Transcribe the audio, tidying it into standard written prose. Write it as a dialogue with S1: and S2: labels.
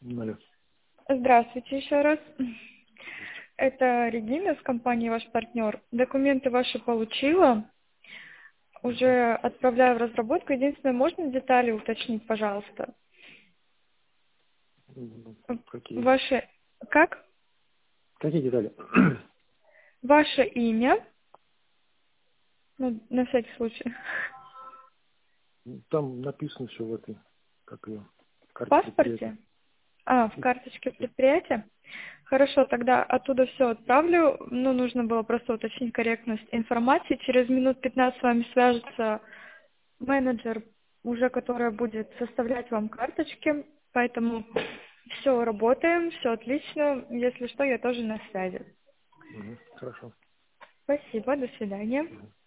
S1: Алло.
S2: Здравствуйте еще раз. Это Регина с компании «Ваш партнер». Документы ваши получила. Уже отправляю в разработку. Единственное, можно детали уточнить, пожалуйста?
S1: Какие?
S2: Ваше... Как?
S1: Какие детали?
S2: Ваше имя. Ну, на всякий случай.
S1: Там написано все в этой, как ее,
S2: В
S1: карте предприятия.
S2: паспорте? В карточке предприятия? Хорошо, тогда оттуда все отправлю. Ну, нужно было просто уточнить корректность информации. Через минут 15 с вами свяжется менеджер, уже которая будет составлять вам карточки. Поэтому все, работаем, все отлично. Если что, я тоже на связи.
S1: Хорошо.
S2: Спасибо, до свидания.
S1: Мгм.